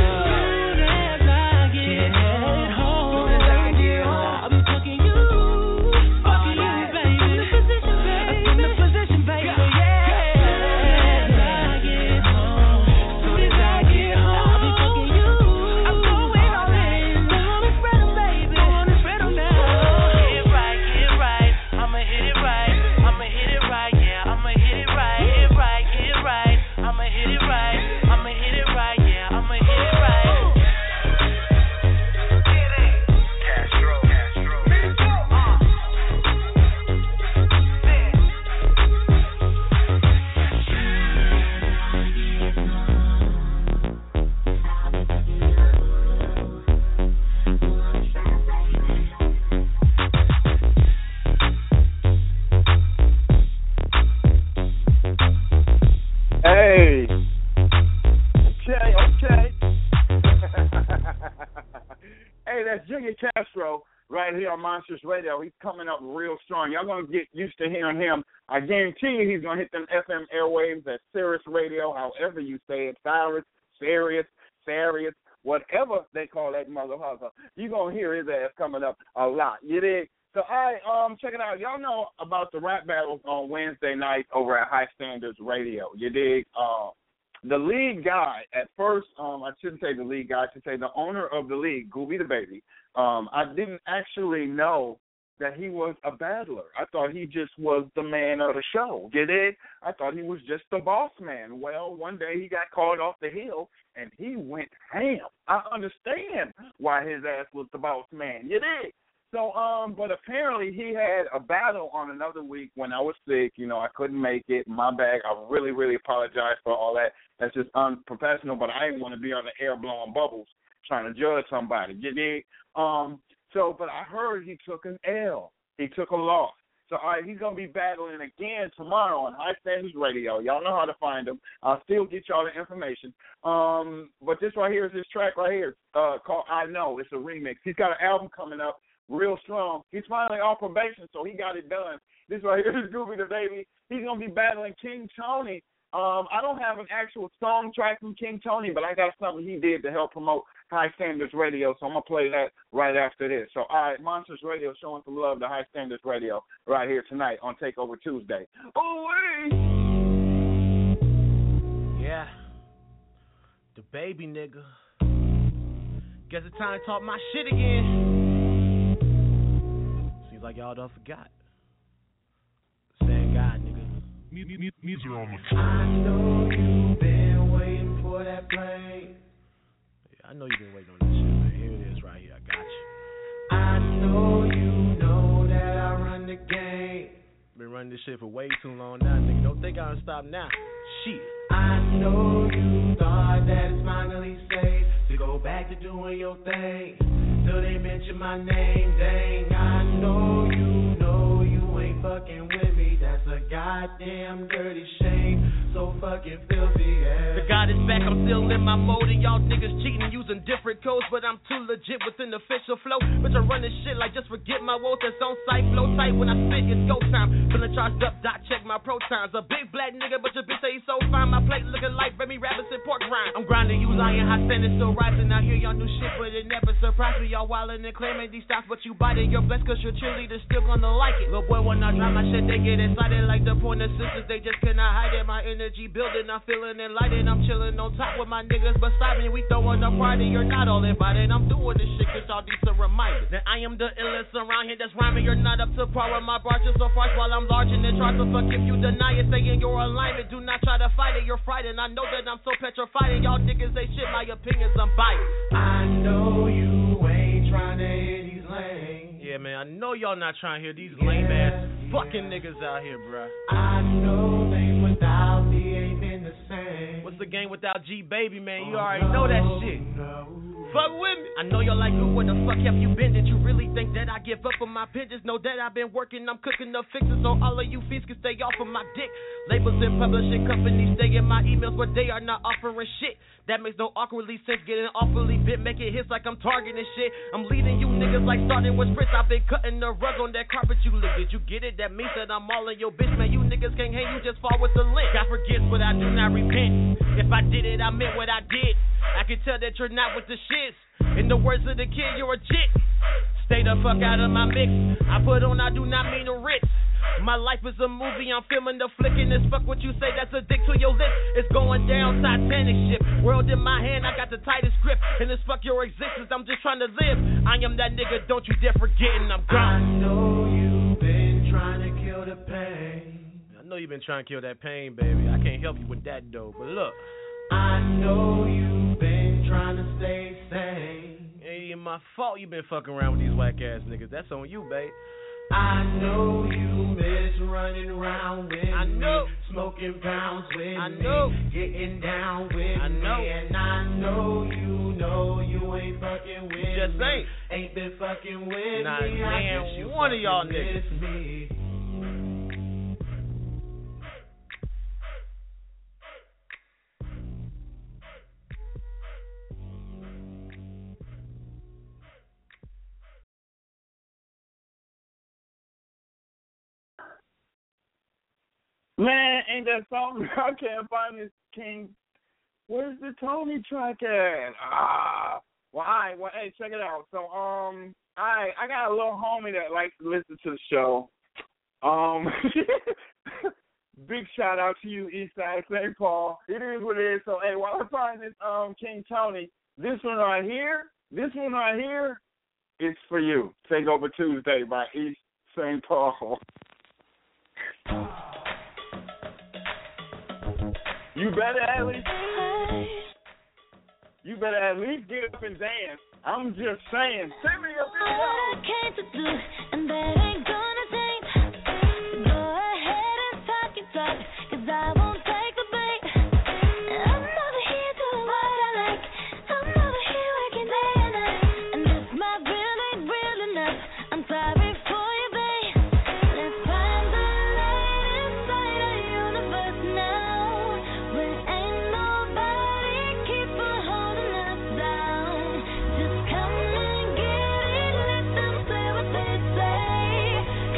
C: Hey. Okay, okay. Hey, that's Junior Castro right here on Monsters Radio. He's coming up real strong. Y'all going to get used to hearing him. I guarantee you he's going to hit them F M airwaves at Sirius Radio, however you say it, Cyrus, Sirius, Sirius, whatever they call that motherfucker. You're going to hear his ass coming up a lot. You dig? So, all right, um, check it out. Y'all know about the rap battles on Wednesday night over at High Standards Radio. You dig? Uh, the lead guy, at first, um, I shouldn't say the lead guy, I should say the owner of the league, Gooby the Baby, um, I didn't actually know that he was a battler. I thought he just was the man of the show. You dig? I thought he was just the boss man. Well, one day he got called off the hill, and he went ham. I understand why his ass was the boss man. You dig? So, um, but apparently he had a battle on another week when I was sick. You know, I couldn't make it. My bad. I really, really apologize for all that. That's just unprofessional, but I didn't want to be on the air blowing bubbles trying to judge somebody. You dig? Um, so, but I heard he took an L. He took a loss. So, all right, he's going to be battling again tomorrow on High Standards Radio. Y'all know how to find him. I'll still get y'all the information. Um, but this right here is his track right here uh, called I Know. It's a remix. He's got an album coming up. Real strong. He's finally off probation, so he got it done. This right here is Gooby the Baby. He's going to be battling King Tony. Um, I don't have an actual song track from King Tony, but I got something he did to help promote High Standards Radio, so I'm going to play that right after this. So, all right, Monsters Radio showing some love to High Standards Radio right here tonight on Takeover Tuesday. Oh, wait.
S: Yeah. The baby nigga. Guess it's time to talk my shit again. Like y'all done forgot. Same God, nigga. Music on the track.
R: I know you've been waiting for that plane.
S: Yeah, I know you've been waiting on this shit, man. Here it is right here. I got you.
R: I know you know that I run the game.
S: Been running this shit for way too long now, nigga. Don't think I'll stop now. Shit.
R: I know you thought that it's finally safe to go back to doing your thing. Till they mention my name, dang. I know you know you ain't fucking with me. That's a goddamn dirty shame. So fucking filthy, yeah.
S: The God is back, I'm still in my mode. And y'all niggas cheating using different codes. But I'm too legit with an official flow. Bitch, I run this shit like just forget my woes. That's on site, flow tight. When I spit, it's go time. Feeling charged up, dot check my pro times. A big black nigga, but your bitch say he's so fine. My plate looking like Remy me rappers and pork rind. I'm grinding, you lying, high standing, still rising. I hear y'all new shit, but it never surprised me. Y'all wildin' and claiming these stocks, but you biting. You're blessed cause your cheerleaders still gonna like it. Little boy, when I drop my shit, they get excited like the Pointer Sisters. They just cannot hide it. My energy building, I'm feeling enlightened. I'm chilling on top with my niggas beside me. We throwing a party, you're not all invited. I'm doing this shit cause y'all decent reminders that I am the illest around here that's rhyming. You're not up to par with my bars, just so far while I'm large in the charts. So fuck if you deny it, saying your alignment. Do not try to fight it, you're frightened. I know that I'm so petrified, and y'all niggas they shit. My opinions unbiased.
R: I know you ain't trying to hear these lanes.
S: Yeah, man, I know y'all not trying to hear these lame ass yeah. fucking niggas out here, bruh.
R: I know things without me ain't been the same.
S: What's the game without G Baby, man? You oh, already no, know that shit.
R: No.
S: Fuck with me. I know you're like, who, where the fuck have you been? Did you really think that I give up on my bitches? Know that I've been working, I'm cooking up fixes so all of you fees can stay off of my dick. Labels and publishing companies stay in my emails, but they are not offering shit. That makes no awkwardly sense, getting awfully bit, making hits like I'm targeting shit. I'm leading you niggas like starting with Fritz. I've been cutting the rug on that carpet you lick. Did you get it? That means that I'm all in your bitch, man. You niggas can't hang, you just fall with the link. God forgets, but I do not repent. If I did it, I meant what I did. I can tell that you're not with the shits. In the words of the kid, you're a jit. Stay the fuck out of my mix. I put on, I do not mean to ritz. My life is a movie, I'm filming the flick, and this fuck what you say, that's a dick to your lips. It's going down, Titanic ship. World in my hand, I got the tightest grip. And this fuck your existence, I'm just trying to live. I am that nigga, don't you dare forget, and I'm gone.
R: I know you've been trying to kill the pain.
S: I know you've been trying to kill that pain, baby. I can't help you with that, though, but look.
R: I know you've been trying to stay sane.
S: It ain't my fault you been fucking around with these whack ass niggas. That's on you, babe.
R: I know you miss running around with
S: I know.
R: me, smoking pounds with
S: I know.
R: me, getting down with
S: I know.
R: me, and I know you know you ain't fucking with
S: you just
R: me.
S: ain't.
R: Ain't been fucking with
S: nah,
R: me. I
S: man,
R: guess you
S: one of y'all niggas.
R: miss me.
C: Man, ain't that something? I can't find this King. Where's the Tony track at? Ah, well, all right, well, hey, check it out. So, um, all right, I got a little homie that likes to listen to the show. Um, big shout out to you, Eastside Saint Paul. It is what it is. So, hey, while I find this, um, King Tony, this one right here, this one right here, is for you. Take Over Tuesday by East Saint Paul. You better at least, you better at least get up and dance. I'm just saying. Send me a video.
T: All I came to do, and that ain't gonna change. Go ahead and talk your talk, 'cause I won't take the bait. I'm over here doing what I like. I'm over here working day and night. And this my real ain't real enough. I'm sorry for you, babe. Let's find the light inside our universe now. When ain't nobody keep on holding us down. Just come and get it, let them say what they say.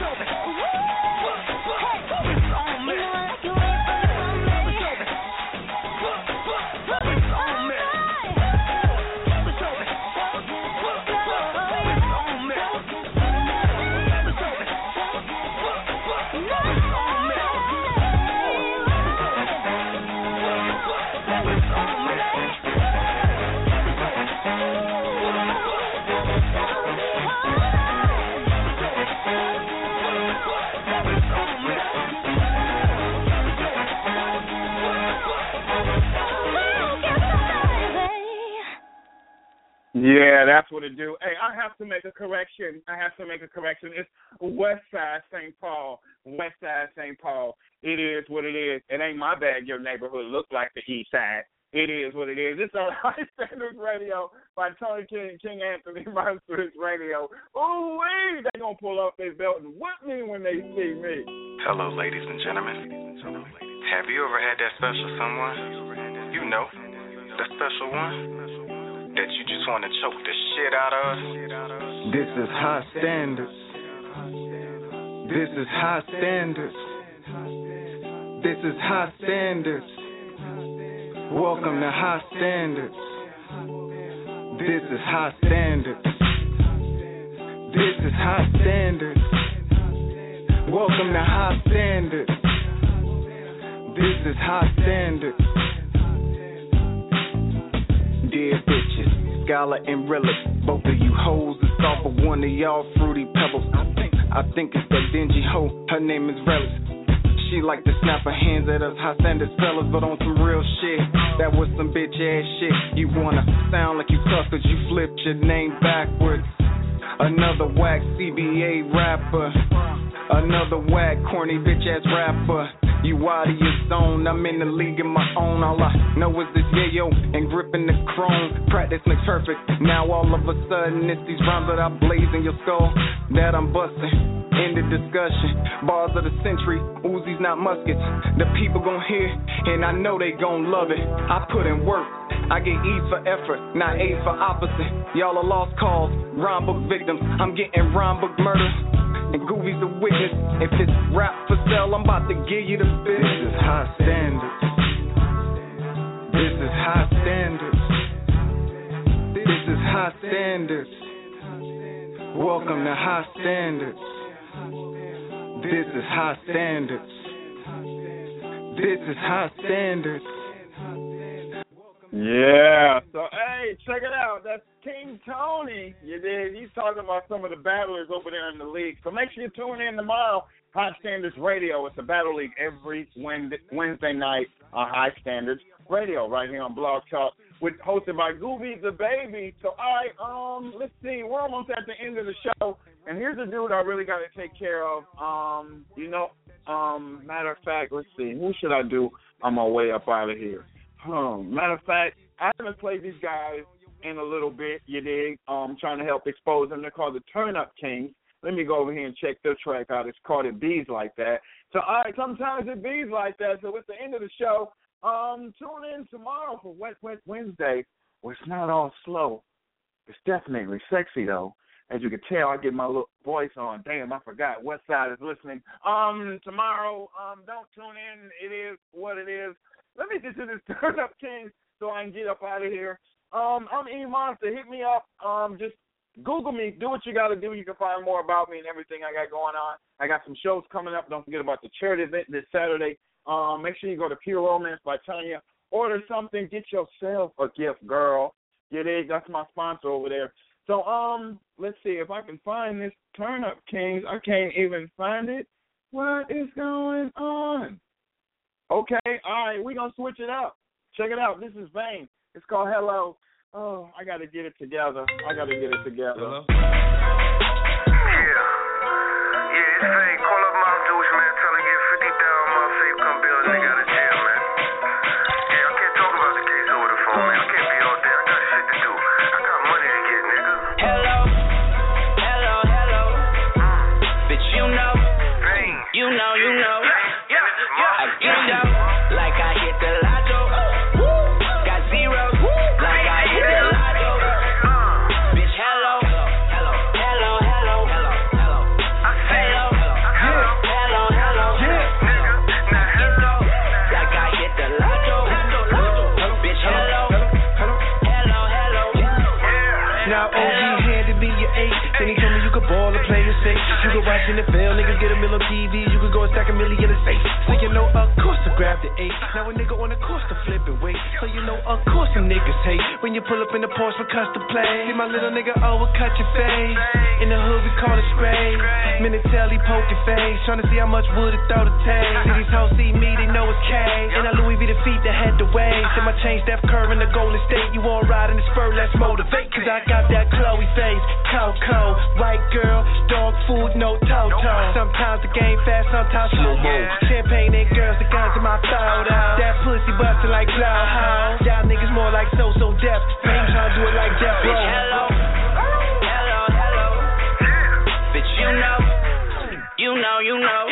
C: Yeah, that's what it do. Hey, I have to make a correction. I have to make a correction. It's West Side Saint Paul. West Side Saint Paul. It is what it is. It ain't my bad your neighborhood look like the East Side. It is what it is. It's on High Standards Radio by Tony King, King Anthony Monsters Radio. Ooh, wee! They gonna pull up their belt and whip me when they see me.
U: Hello, ladies and gentlemen. Have you ever had that special someone? You know, the special one that you just want to choke the shit out of?
R: This is High Standards. This is High Standards. This is High Standards. Welcome to High Standards. This is High Standards. This is High Standards. Welcome to High Standards. This is High Standards. Dear bitches, Scala and Relic, both of you hoes is off of one of y'all fruity pebbles. I think, I think it's that dingy hoe, her name is Relic. She like to snap her hands at us high standards fellas, but on some real shit. That was some bitch ass shit. You wanna sound like you tough cause you flipped your name backwards. Another whack C B A rapper. Another whack corny bitch ass rapper. You out of your zone, I'm in the league of my own. All I know is this yayo and gripping the chrome. Practice makes perfect. Now all of a sudden it's these rhymes that I blaze in your skull that I'm busting. End the discussion. Bars of the century, Uzis not muskets. The people gon' hear, and I know they gon' love it. I put in work. I get E for effort, not A for opposite. Y'all are lost cause, rhyme book victims. I'm getting rhyme book murder. And Goovy's a witness. If it's rap for sale, I'm about to give you the business. This is High Standards. This is High Standards. This is High Standards. Welcome to High Standards. This is High Standards. This is High Standards.
C: Yeah. So, hey, check it out. That's King Tony. You did. He's talking about some of the battlers over there in the league. So make sure you tune in tomorrow. High Standards Radio. It's a battle league every Wednesday night on High Standards Radio right here on Blog Talk, with hosted by Gooby the Baby. So, all right, um, let's see. We're almost at the end of the show. And here's a dude I really got to take care of. Um, you know, um, matter of fact, let's see. Who should I do on my way up out of here? Um, matter of fact, I haven't played these guys in a little bit, you dig? Um, trying to help expose them. They're called the Turn Up Kings. Let me go over here and check their track out. It's called It Bees Like That. So, all right, sometimes it bees like that. So, it's the end of the show. Um, tune in tomorrow for Wet Wet Wednesday, where it's not all slow. It's definitely sexy, though. As you can tell, I get my little voice on. Damn, I forgot. West Side is listening. Um, tomorrow, um, don't tune in. It is what it is. Let me get to this Turn Up King so I can get up out of here. Um, I'm E Monster. Hit me up. Um, just Google me. Do what you got to do. You can find more about me and everything I got going on. I got some shows coming up. Don't forget about the charity event this Saturday. Um, make sure you go to Pure Romance by Tanya. Order something. Get yourself a gift, girl. Get it. That's my sponsor over there. So, um, let's see if I can find this Turn Up Kings. I can't even find it. What is going on? Okay, all right, we're going to switch it up. Check it out. This is Vane. It's called Hello. Oh, I got to get it together. I got to get it together. Hello?
V: Yeah. Yeah, it's Vane. Call up my douche, man. Tell her get fifty thousand my safe. Come build a nigga out of jail, man. Yeah, I can't talk about the case over the phone, man. I can't be all day. I got shit to do. I got money to get, nigga. Hello. Hello, hello. Mm. Bitch, you know. Vane. You know, you know. Yeah, yeah, yeah. I get down like I hit the lotto. Got zeros like I hit the lotto. Bitch, hello. Hello, hello, hello, hello, hello. I say hello.
R: in the field, niggas get a mill on T V, you could go and stack a million in his face. So you know, of course I grab the eight. Now a nigga on the course to flip and wait. So you know, of course some niggas hate when you pull up in the Porsche for custom play. See my little nigga, oh, we'll cut your face. In the hood, we call it scrape. Minatelli poking face, trying to see how much wood it throw the tank. See these hoes see me, they know it's K. And I Louis V the feet that had the way. See my chain Steph Curry in the Golden State. You want ride in the spur, let's motivate. Cause I got that Chloe face, Coco, white girl, dog food, no Toto. Sometimes the game fast, sometimes slow mo. Champagne and girls, the guns in my photo. That pussy bustin' like Blowhole. Y'all niggas more like so-so deaf. Fame tryna do it like Death Row.
O: Bitch, hello, hello, hello. Bitch, you know, you know, you know.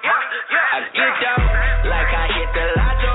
O: I get down like I hit the lotto.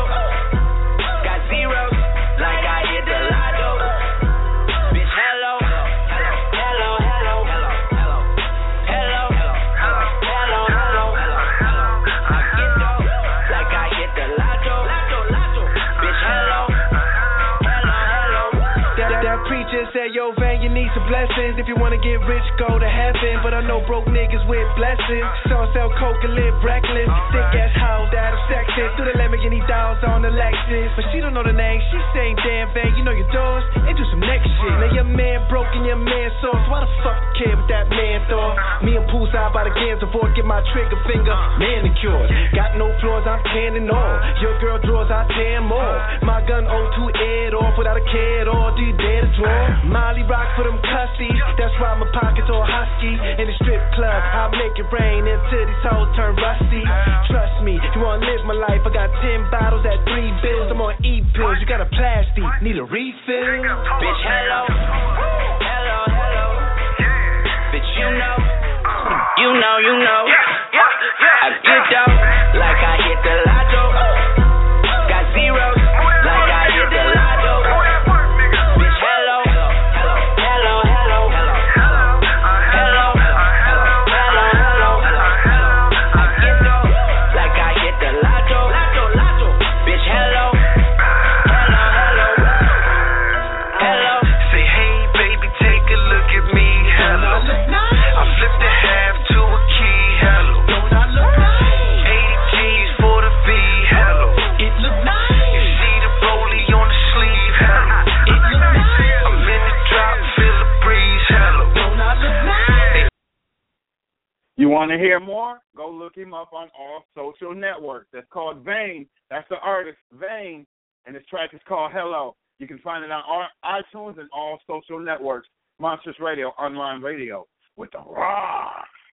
O: Got zeros like I hit the lotto. Bitch, hello, hello, hello, hello, hello, hello, hello, hello, hello. I get down like I hit the lotto, lotto, lotto. Bitch, hello, hello, hello.
R: That, that preacher said, yo, Van, you need some blessings. If you wanna get rich, go to heaven. But I know broke niggas with blessings. Some sell coke and live reckless. Thick ass hoes that are sexist. Through the Lamborghini dolls on the Lexus. But she don't know the name. She saying, damn, Van, you know your doors. And do some next shit. Now your man broke and your man soft. So why the fuck you care what that man thought? Me and Poolside by the Gans Avoid. Get my trigger finger manicured. Got no flaws, I'm tanning off. Your girl draws, I tear them off. My gun O two aired off without a care at all. Do you dare to draw? Molly rock for them cussies. That's why my pockets all husky. In the strip club, I'll make it rain until these hoes turn rusty. Trust me, you wanna live my life. I got ten bottles at three bills. I'm on E pills. You got a plastic, need a refill.
O: Bitch, hello, hello, hello. Bitch, you know, you know, you know. I get down like I hit the lotto. Got zeros like I hit the lotto. Bitch, hello, hello, hello, hello, hello, hello, hello, hello, hello. I get down like I hit the lotto, lotto, lotto. Bitch, hello, hello, hello, hello.
V: Say, hey, baby, take a look at me. Hello. I flipped the half to a key. Hello. eighty G's for the V. Hello. It look nice. You see the rollie on the sleeve. Hello. It look nice. I'm in the drop, feel the breeze. Hello. Don't I look nice?
C: You want to hear more? Go look him up on all social networks. That's called Vane. That's the artist, Vane. And his track is called Hello. You can find it on iTunes and all social networks. Monsters Radio, online radio with the rock.